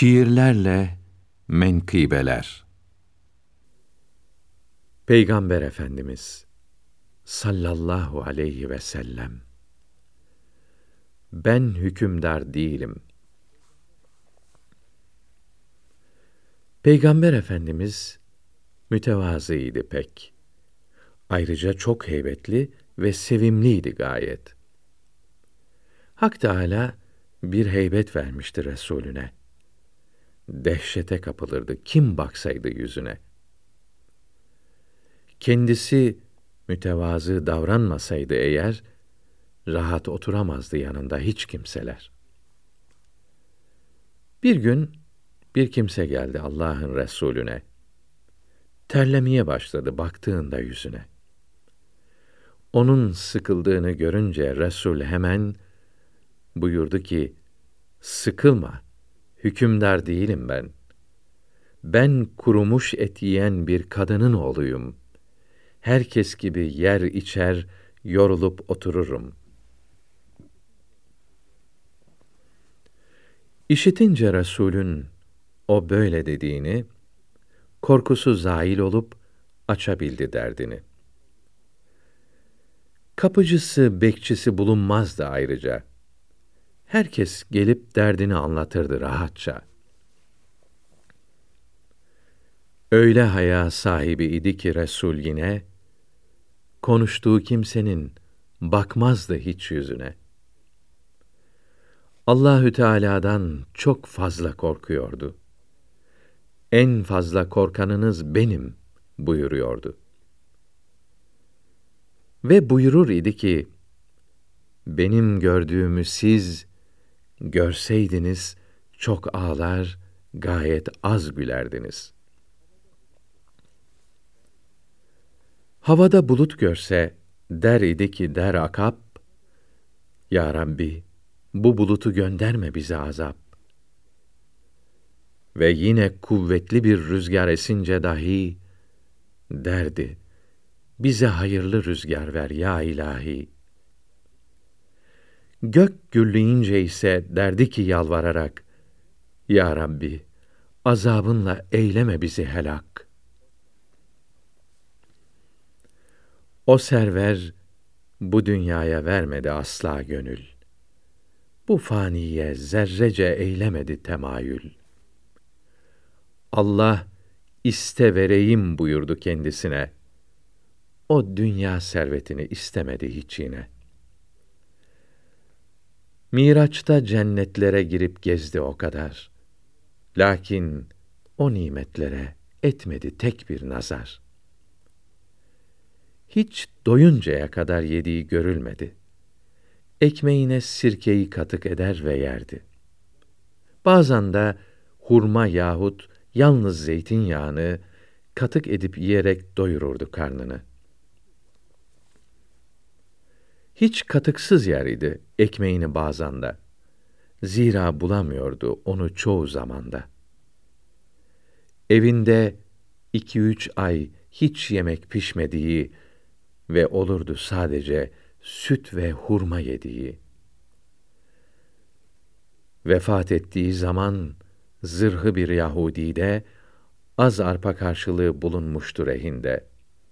Şiirlerle menkıbeler. Peygamber Efendimiz sallallahu aleyhi ve sellem, ben hükümdar değilim. Peygamber Efendimiz mütevazıydı pek. Ayrıca çok heybetli ve sevimliydi gayet. Hak Teâlâ bir heybet vermişti Resulüne. Dehşete kapılırdı kim baksaydı yüzüne. Kendisi mütevazı davranmasaydı eğer, rahat oturamazdı yanında hiç kimseler. Bir gün bir kimse geldi Allah'ın Resulüne. Terlemeye başladı baktığında yüzüne. Onun sıkıldığını görünce Resul hemen buyurdu ki, sıkılma, hükümdar değilim ben. Ben kurumuş et yiyen bir kadının oğluyum. Herkes gibi yer içer, yorulup otururum. İşitince Resulün o böyle dediğini, korkusu zail olup açabildi derdini. Kapıcısı, bekçisi bulunmazdı ayrıca. Herkes gelip derdini anlatırdı rahatça. Öyle haya sahibi idi ki Resul yine, konuştuğu kimsenin bakmazdı hiç yüzüne. Allahü Teâlâ'dan çok fazla korkuyordu. En fazla korkanınız benim buyuruyordu. Ve buyurur idi ki, benim gördüğümü siz görseydiniz çok ağlar, gayet az gülerdiniz. Havada bulut görse der idi ki der akap, Ya Rabbi, bu bulutu gönderme bize azap. Ve yine kuvvetli bir rüzgar esince dahi derdi, bize hayırlı rüzgar ver ya ilahi. Gök gürleyince ise derdi ki yalvararak, Ya Rabbi, azabınla eyleme bizi helak. O server bu dünyaya vermedi asla gönül. Bu faniye zerrece eylemedi temayül. Allah iste vereyim buyurdu kendisine. O dünya servetini istemedi hiç yine. Miraç'ta cennetlere girip gezdi o kadar. Lakin o nimetlere etmedi tek bir nazar. Hiç doyuncaya kadar yediği görülmedi. Ekmeğine sirkeyi katık eder ve yerdi. Bazen de hurma yahut yalnız zeytinyağını katık edip yiyerek doyururdu karnını. Hiç katıksız yer idi ekmeğini bazen de. Zira bulamıyordu onu çoğu zamanda. Evinde 2-3 ay hiç yemek pişmediği ve olurdu sadece süt ve hurma yediği. Vefat ettiği zaman zırhı bir Yahudi'de az arpa karşılığı bulunmuştur rehinde.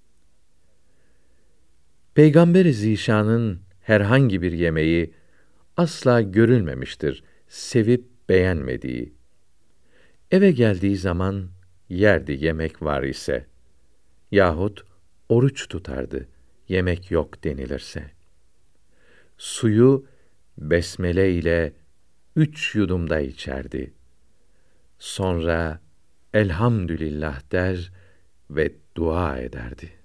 Peygamber-i Zişan'ın herhangi bir yemeği asla görülmemiştir sevip beğenmediği. Eve geldiği zaman yerdi yemek var ise, yahut oruç tutardı yemek yok denilirse. Suyu besmele ile 3 yudumda içerdi. Sonra elhamdülillah der ve dua ederdi.